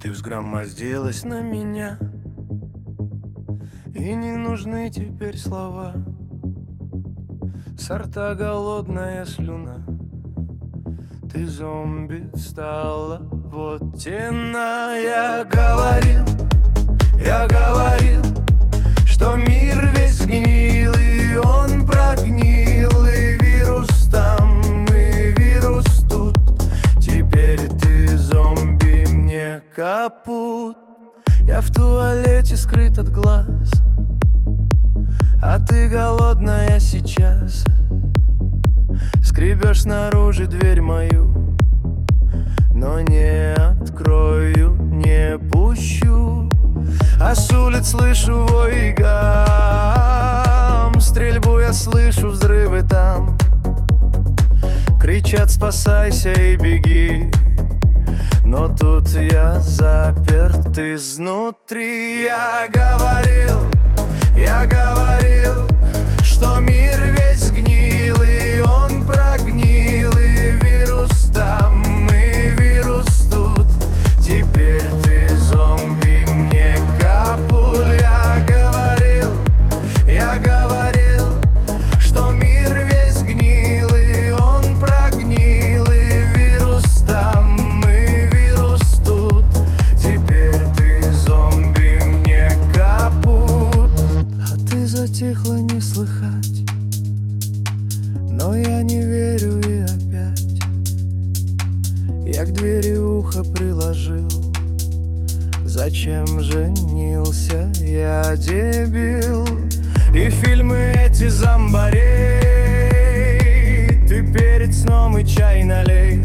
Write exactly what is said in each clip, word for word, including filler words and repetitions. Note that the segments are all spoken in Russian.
Ты взгромоздилась на меня, и не нужны теперь слова. Со рта голодная слюна, ты зомби стала, вот тена. Я говорил, я говорил, что мир весь гнил, и он прогнил, и вирус там, и вирус тут. Теперь ты зомби, мне капут. Я в туалете скрыт от глаз, а ты голодная сейчас. Скребешь снаружи дверь мою, но не открою, не пущу. А с улиц слышу вой и гам, стрельбу я слышу, взрывы там. Кричат: спасайся и беги. Но тут я заперт изнутри. Я говорил, я говорил, что мир весь гнил, и он прогнил, и вирус там, и вирус тут. Теперь ты зомби, мне капут. Я говорил, я говорил, что мир весь гнил, и он прогнил, и вирус там, и вирус тут. Теперь ты зомби, мне капут. А ты затихла, не слыхать, но я не верю и опять я к двери ухо приложил. Зачем женился я, дебил? И фильмы эти зомбарей, ты перед сном и чай налей.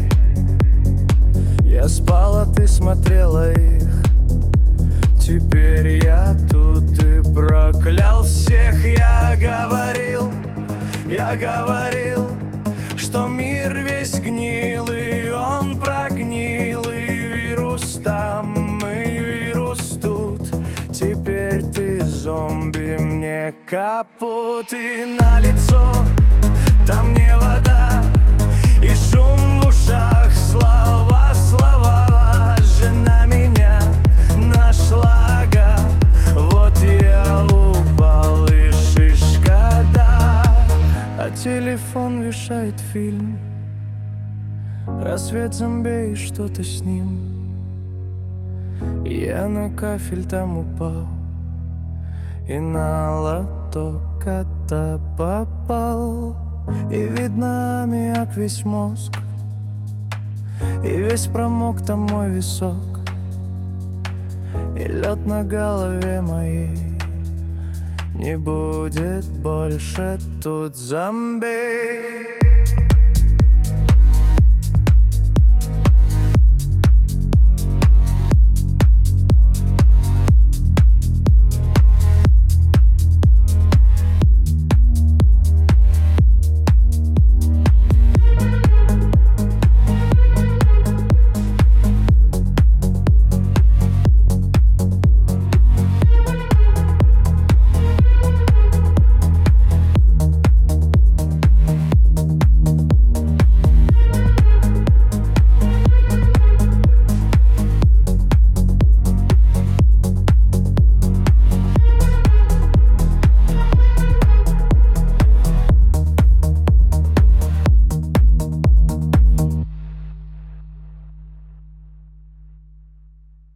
Я спал, а ты смотрела их. Теперь я тут и проклял всех. Я говорил, я говорил, что мир весь гнил, и он прогнил, и вирус там, и вирус тут. Теперь ты зомби, мне капут. И на лицо там не вода, и шум в ушах, слова, слова. Жена меня нашла, ага. Вот я упал, и шишка, да. А телефон вешает фильм, рассвет зомби, и что-то с ним. Я на кафель там упал, и на лоток кота попал. И видно аммиак весь мозг, и весь промок там мой висок, и лед на голове моей. Не будет больше тут зомби.